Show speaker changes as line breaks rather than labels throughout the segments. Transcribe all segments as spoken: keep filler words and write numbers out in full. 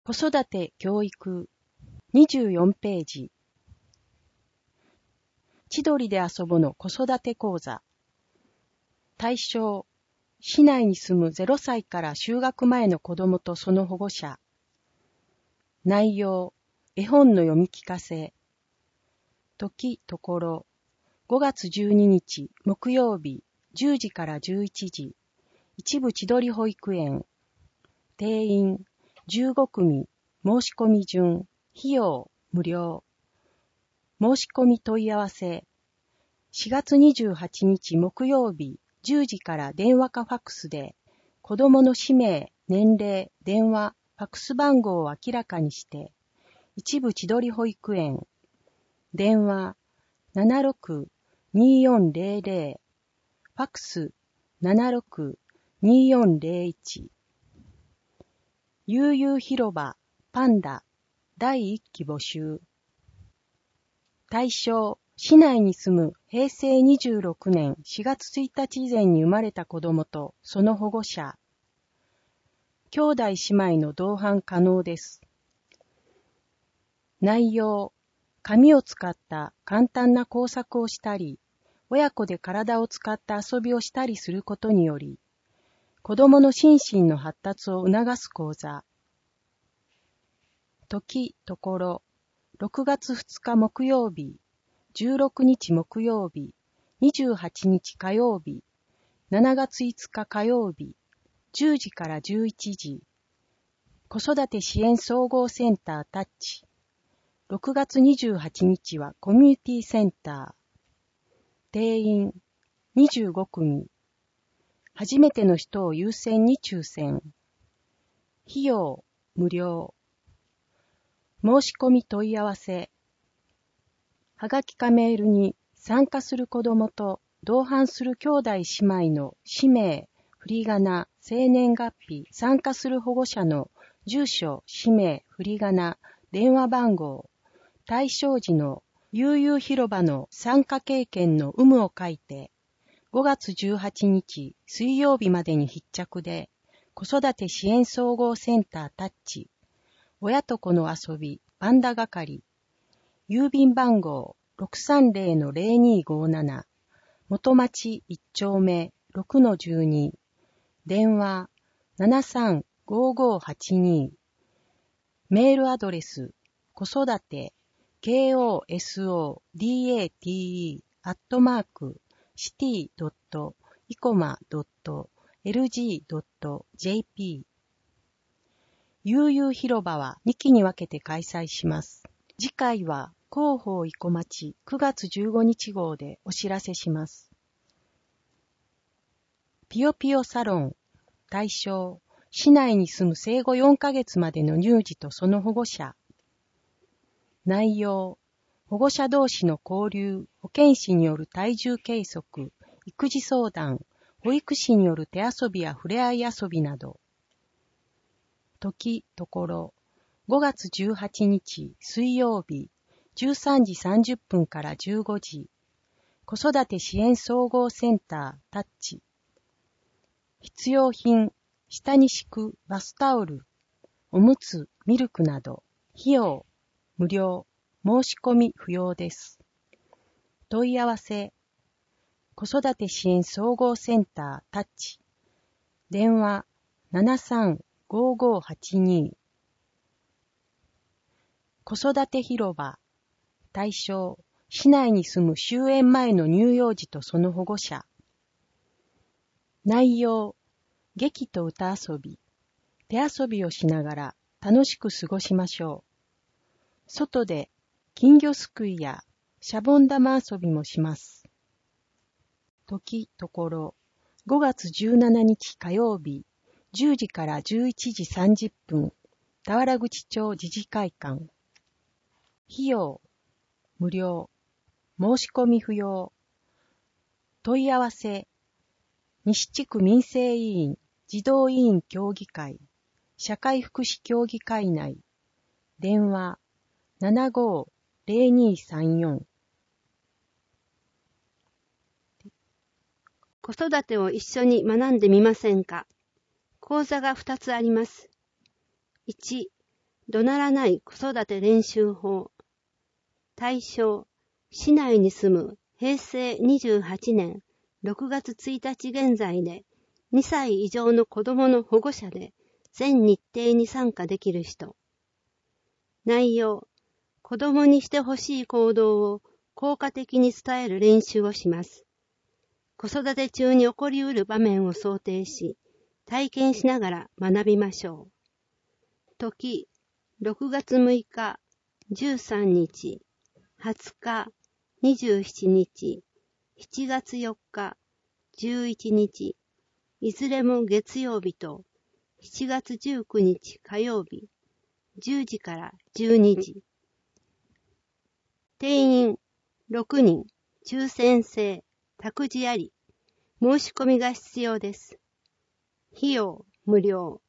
子育て教育にじゅうよんページ。千鳥で遊ぼの子育て講座。対象、市内に住むゼロさいから就学前の子供とその保護者。内容、絵本の読み聞かせ。時、ところ、ごがつじゅうににち木曜日じゅうじからじゅういちじ、一部千鳥保育園。定員じゅうごくみ、申し込み順、費用無料。申し込み問い合わせ。しがつにじゅうはちにち木曜日じゅうじから電話かファックスで、子供の氏名、年齢、電話、ファックス番号を明らかにして、一部千鳥保育園。電話 ななろくにーよんゼロゼロ、ファックス ななろくにーよんゼロいち。悠々広場パンダだいいっき募集。対象、市内に住むへいせいにじゅうろくねんしがつついたち以前に生まれた子供とその保護者。兄弟姉妹の同伴可能です。内容、紙を使った簡単な工作をしたり、親子で体を使った遊びをしたりすることにより、子供の心身の発達を促す講座。時、ところ、ろくがつふつか木曜日、じゅうろくにち木曜日、にじゅうはちにち火曜日、しちがついつか火曜日、じゅうじからじゅういちじ、子育て支援総合センタータッチ。ろくがつにじゅうはちにちはコミュニティセンター。定員にじゅうごくみ。初めての人を優先に抽選。費用無料。申し込み問い合わせ。はがきかメールに参加する子供と同伴する兄弟姉妹の氏名、振り仮名、生年月日、参加する保護者の住所、氏名、振り仮名、電話番号、対象時の悠々広場の参加経験の有無を書いて、ごがつじゅうはちにち水曜日までに必着で、子育て支援総合センタータッチ、親と子の遊び、パンダ係、郵便番号 ろくさんぜろのぜろにごなな、元町いっちょうめ ろくのじゅうに、電話 ななさんごごはちに、メールアドレス、子育て、コソダテ、アットマーク、シティドットイコマドットエルジードットジェーピー。悠々広場はにきに分けて開催します。次回は広報生駒町くがつじゅうごにち号でお知らせします。ぴよぴよサロン。対象、市内に住む生後よんかげつまでの乳児とその保護者。内容、保護者同士の交流、保健師による体重計測、育児相談、保育士による手遊びや触れ合い遊びなど。時、ところ、ごがつじゅうはちにち水曜日、じゅうさんじさんじゅっぷんからじゅうごじ、子育て支援総合センタータッチ。必要品、下に敷くバスタオル、おむつ、ミルクなど、費用、無料、申し込み不要です。問い合わせ、子育て支援総合センタータッチ。電話 ななさんごごはちに。子育て広場。対象、市内に住む終園前の乳幼児とその保護者。内容、劇と歌遊び、手遊びをしながら楽しく過ごしましょう。外で金魚すくいやシャボン玉遊びもします。時、ところ、ごがつじゅうしちにち火曜日、じゅうじからじゅういちじさんじゅっぷん、田原口町自治会館。費用、無料、申し込み不要。問い合わせ、西地区民生委員、児童委員協議会、社会福祉協議会内、電話 ななごぜろにさんよん。
子育てを一緒に学んでみませんか？講座がふたつあります。いち、 怒鳴らない子育て練習法。対象、市内に住むへいせいにじゅうはちねんろくがつついたち現在でにさい以上の子供の保護者で全日程に参加できる人。内容、子供にしてほしい行動を効果的に伝える練習をします。子育て中に起こりうる場面を想定し、体験しながら学びましょう。時、ろくがつむいか、じゅうさんにち、はつか、にじゅうしちにち、しちがつよっか、じゅういちにち、いずれも月曜日と、しちがつじゅうくにち火曜日、じゅうじからじゅうにじ。定員ろくにん、抽選制、託児あり、申し込みが必要です。費用無料。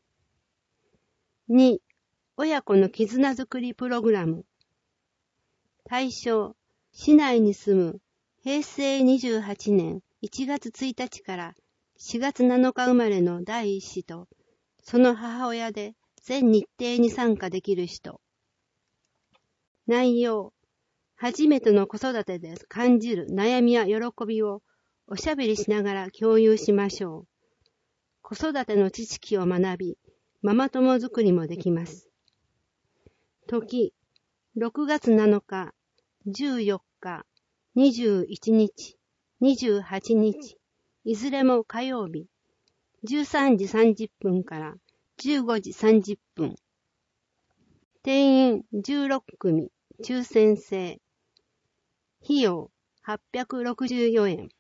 に、親子の絆づくりプログラム。対象、市内に住むへいせいにじゅうはちねんいちがつついたちからしがつなのか生まれの第一子と、その母親で全日程に参加できる人。内容、初めての子育てで感じる悩みや喜びをおしゃべりしながら共有しましょう。子育ての知識を学び、ママ友作りもできます。時、ろくがつなのか、じゅうよっか、にじゅういちにち、にじゅうはちにち、いずれも火曜日、じゅうさんじさんじゅっぷんからじゅうごじさんじゅっぷん。定員じゅうろっくみ、抽選制。費用はっぴゃくろくじゅうよえん。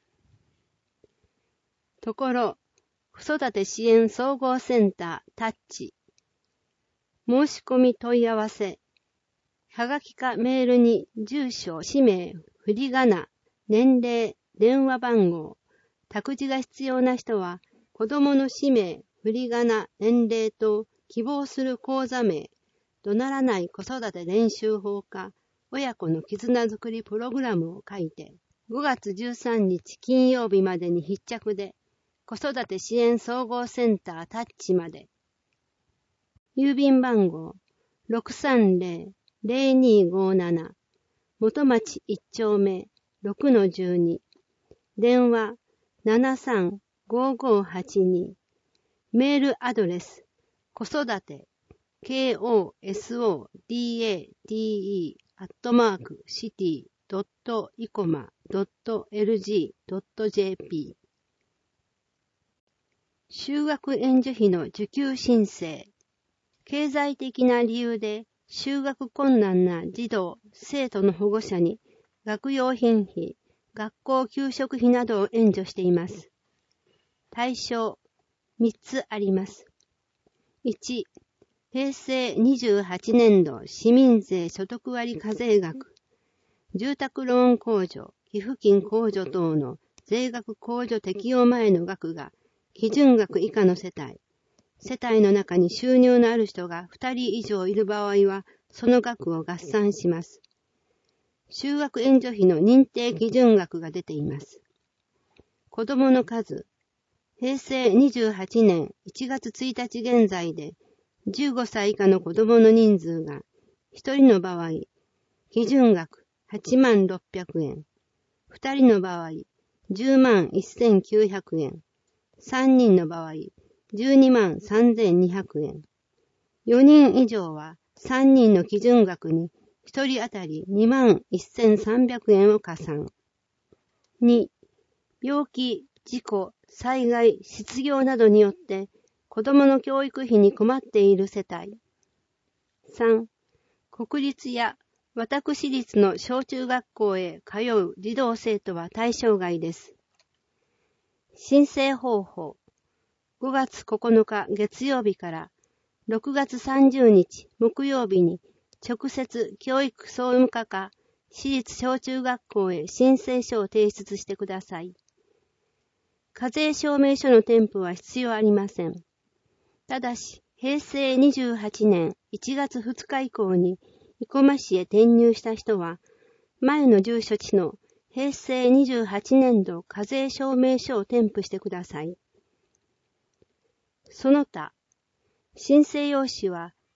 ところ、子育て支援総合センタータッチ。申し込み問い合わせ。はがきかメールに住所、氏名、振り仮名、年齢、電話番号、託児が必要な人は、子供の氏名、振り仮名、年齢と希望する講座名、怒鳴らない子育て練習法か、親子の絆づくりプログラムを書いて、ごがつじゅうさんにち金曜日までに必着で、子育て支援総合センタータッチまで。郵便番号 ろくさんぜろ ぜろにごなな 元町いっちょうめ ろくのじゅうに 電話 ななさんごごはちに メールアドレス子育て コソダテ アットマークシティドットイコマドットエルジードットジェーピー。就学援助費の受給申請。経済的な理由で就学困難な児童、生徒の保護者に学用品費、学校給食費などを援助しています。対象みっつあります。いち、へいせいにじゅうはちねんど市民税所得割課税額、住宅ローン控除、寄付金控除等の税額控除適用前の額が基準額以下の世帯、世帯の中に収入のある人がふたり以上いる場合は、その額を合算します。就学援助費の認定基準額が出ています。子どもの数、へいせいにじゅうはちねんいちがつついたち現在で、じゅうごさい以下の子どもの人数が、ひとりの場合、基準額はちまんろっぴゃくえん、ふたりの場合、じゅうまんせんきゅうひゃくえん、さんにんの場合、じゅうにまんさんぜんにひゃくえん。よにん以上はさんにんの基準額にひとり当たりにまんせんさんびゃくえんを加算。に、病気、事故、災害、失業などによって子どもの教育費に困っている世帯。さん、国立や私立の小中学校へ通う児童生徒は対象外です。申請方法。ごがつここのか月曜日からろくがつさんじゅうにち木曜日に直接教育総務課か私立小中学校へ申請書を提出してください。課税証明書の添付は必要ありません。ただし、へいせいにじゅうはちねんいちがつふつか以降に生駒市へ転入した人は、前の住所地のへいせいにじゅうはちねんど課税証明書を添付してください。その他、申請用紙は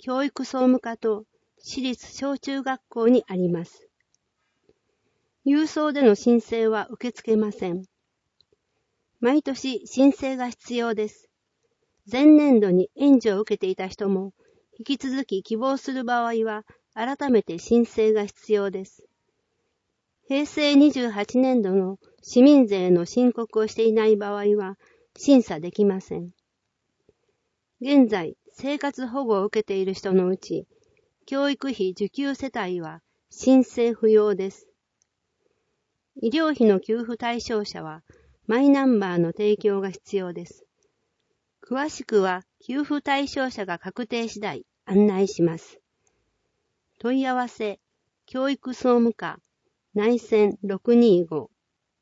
教育総務課と私立小中学校にあります。郵送での申請は受け付けません。毎年申請が必要です。前年度に援助を受けていた人も、引き続き希望する場合は、改めて申請が必要です。へいせいにじゅうはちねんどの市民税の申告をしていない場合は、審査できません。現在、生活保護を受けている人のうち、教育費受給世帯は申請不要です。医療費の給付対象者は、マイナンバーの提供が必要です。詳しくは、給付対象者が確定次第案内します。問い合わせ、教育総務課、内線ろくにーご。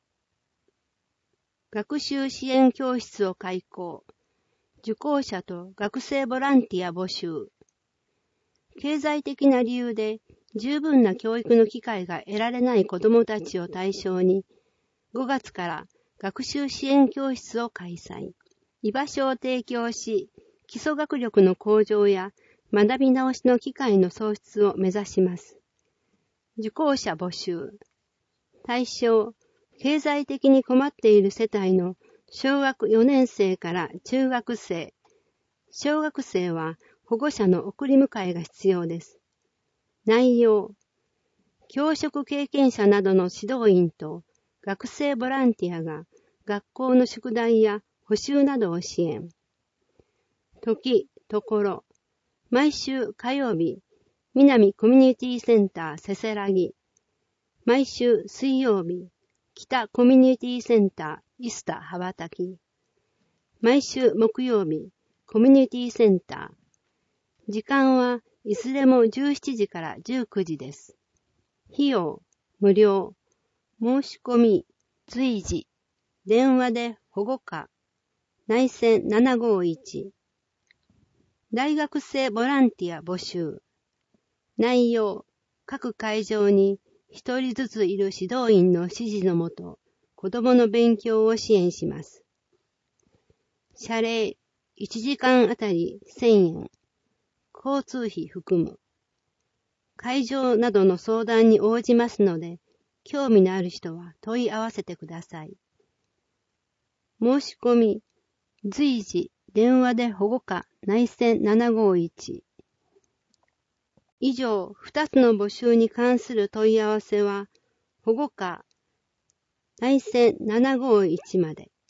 学習支援教室を開講。受講者と学生ボランティア募集。経済的な理由で十分な教育の機会が得られない子どもたちを対象に、ごがつから学習支援教室を開催。居場所を提供し、基礎学力の向上や学び直しの機会の創出を目指します。受講者募集。対象、経済的に困っている世帯の小学よねんせいから中学生。小学生は保護者の送り迎えが必要です。内容、教職経験者などの指導員と学生ボランティアが学校の宿題や補習などを支援。時、ところ、毎週火曜日、南コミュニティセンターせせらぎ。毎週水曜日、北コミュニティセンターイスタ羽ばたき。毎週木曜日、コミュニティセンター。時間はいずれもじゅうしちじからじゅうくじです。費用、無料。申し込み、随時。電話で保護課。内線ななごいち。大学生ボランティア募集。内容、各会場に一人ずついる指導員の指示のもと、子どもの勉強を支援します。謝礼、いちじかんあたりせんえん。交通費含む。会場などの相談に応じますので、興味のある人は問い合わせてください。申し込み、随時、電話で保護課内線ななごいち。以上、ふたつの募集に関する問い合わせは、保護課内線ななごいちまで。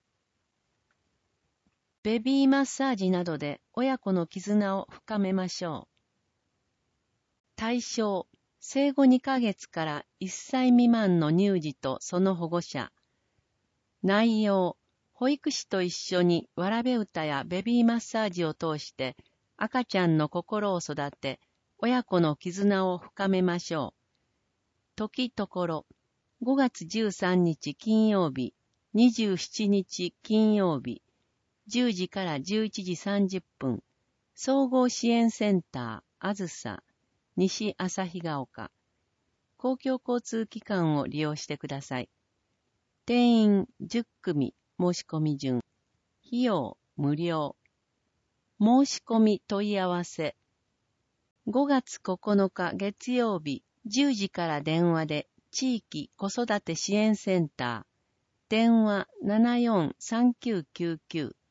ベビーマッサージなどで親子の絆を深めましょう。対象、生後にかげつからいっさい未満の乳児とその保護者。内容、保育士と一緒にわらべ歌やベビーマッサージを通して赤ちゃんの心を育て、親子の絆を深めましょう。時ところ、ごがつじゅうさんにち金曜日、にじゅうしちにち金曜日、じゅうじからじゅういちじさんじゅっぷん、総合支援センター、あずさ、西旭ヶ丘。公共交通機関を利用してください。定員じゅっくみ、申し込み順。費用無料。申し込み問い合わせ。ごがつここのか月曜日、じゅうじから電話で地域子育て支援センター。電話 ななよんさんきゅうきゅうきゅう。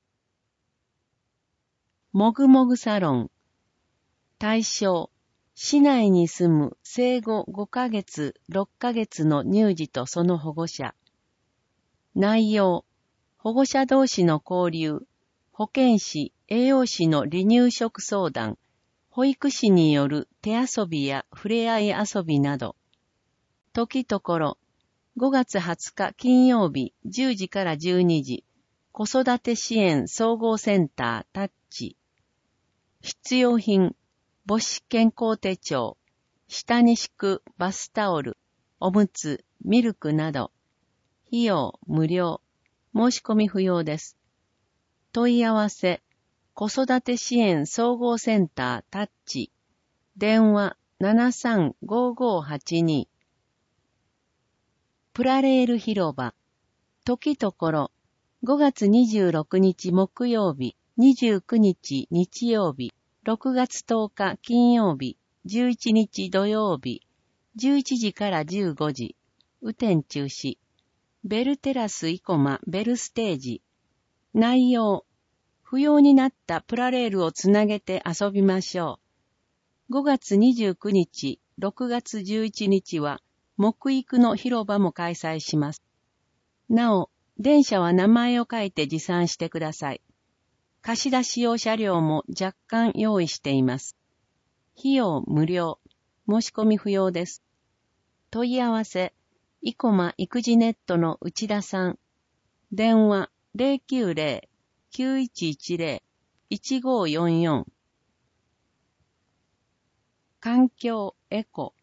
もぐもぐサロン。対象、市内に住む生後ごかげつ、ろっかげつの乳児とその保護者。内容、保護者同士の交流、保健師、栄養士の離乳食相談、保育士による手遊びや触れ合い遊びなど。時ところ、ごがつはつか金曜日じゅうじからじゅうにじ、子育て支援総合センタータッチ。必要品、母子健康手帳、下に敷くバスタオル、おむつ、ミルクなど。費用無料。申し込み不要です。問い合わせ、子育て支援総合センタータッチ。電話 ななさんごごはちに。プラレール広場。時ところ、ごがつにじゅうろくにち木曜日、にじゅうくにち日曜日、 ろくがつとおか金曜日、じゅういちにち土曜日、じゅういちじからじゅうごじ、雨天中止。ベルテラス生駒ベルステージ。内容。不要になったプラレールをつなげて遊びましょう。ごがつにじゅうくにち、ろくがつじゅういちにちは、木育の広場も開催します。なお、電車は名前を書いて持参してください。貸し出し用車両も若干用意しています。費用無料。申し込み不要です。問い合わせ、生駒育児ネットの内田さん。電話 ゼロきゅうゼロ きゅういちいちゼロ いちごよんよん。環境エコ。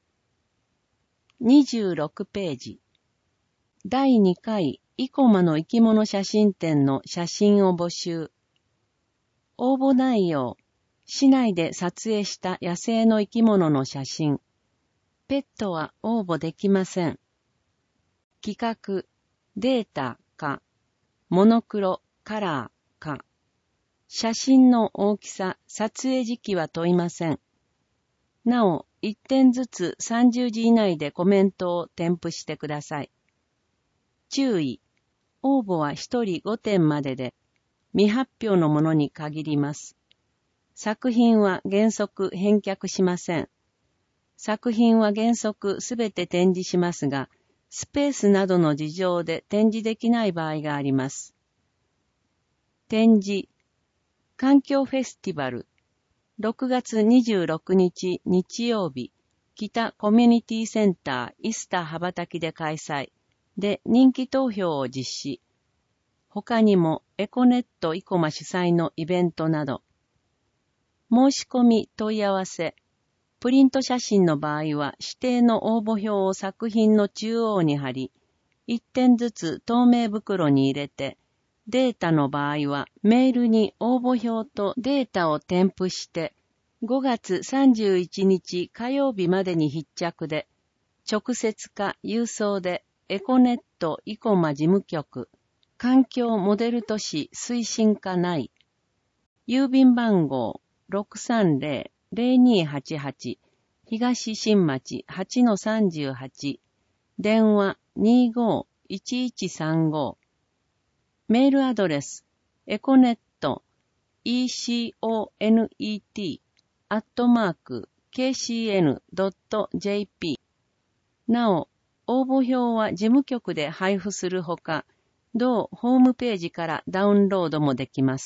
にじゅうろくページ。だいにかい生駒の生き物写真展の写真を募集。応募内容。市内で撮影した野生の生き物の写真。ペットは応募できません。企画、データか、モノクロ、カラーか。写真の大きさ、撮影時期は問いません。なお、いってんずつさんじゅうじ以内でコメントを添付してください。注意。応募はひとりごてんまでで、未発表のものに限ります。作品は原則返却しません。作品は原則すべて展示しますが、スペースなどの事情で展示できない場合があります。展示、環境フェスティバル、ろくがつにじゅうろくにち日曜日、北コミュニティセンターイスタ羽ばたきで開催で人気投票を実施。他にもエコネット生駒主催のイベントなど。申し込み問い合わせ。プリント写真の場合は指定の応募票を作品の中央に貼り、いってんずつ透明袋に入れて、データの場合はメールに応募票とデータを添付して、ごがつさんじゅういちにち火曜日までに必着で、直接か郵送でエコネット生駒事務局、環境モデル都市推進課内、郵便番号 ろくさんゼロ ゼロにはちはち 東新町 はちのさんじゅうはち、電話 にーごーいちいちさんご、メールアドレス、エコネット、イーシーオーエヌイーティー、アットマーク、ケーシーエヌドットジェーピー。なお、応募票は事務局で配布するほか、同ホームページからダウンロードもできます。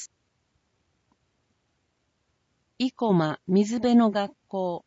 生駒水辺の学校。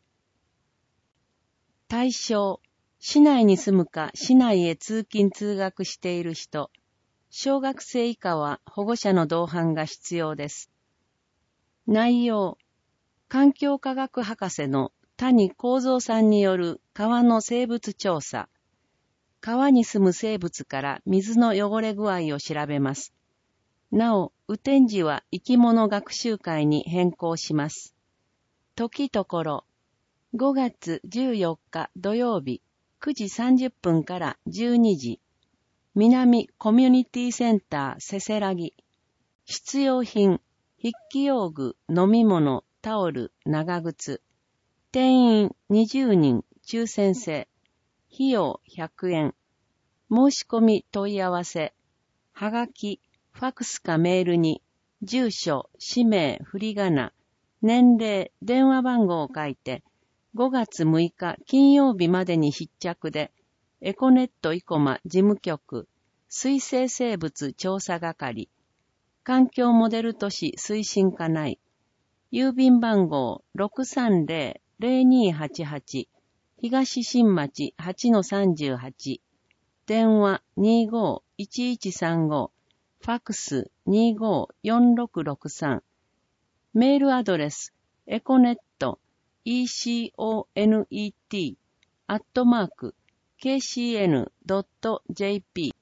対象、市内に住むか市内へ通勤通学している人。小学生以下は保護者の同伴が必要です。内容、環境科学博士の谷幸三さんによる川の生物調査。川に住む生物から水の汚れ具合を調べます。なお、雨天時は生き物学習会に変更します。時ところ、ごがつじゅうよっか土曜日くじさんじゅっぷんからじゅうにじ、南コミュニティセンターせせらぎ。必要品、筆記用具、飲み物、タオル、長靴。定員にじゅうにん、抽選制。費用ひゃくえん。申し込み問い合わせ。はがき、ファクスかメールに、住所、氏名、振り仮名、年齢、電話番号を書いて、ごがつむいか金曜日までに必着で、エコネット生駒事務局、水生生物調査係、環境モデル都市推進課内、郵便番号 ろくさんゼロ ゼロにはちはち、東新町 はちのさんじゅうはち、電話 にーごーいちいちさんご、ファクス にーごーよんろくろくさん、メールアドレス、エコネット、イーシーオーエヌイーティー、アットマーク、ケーシーエヌドットジェーピー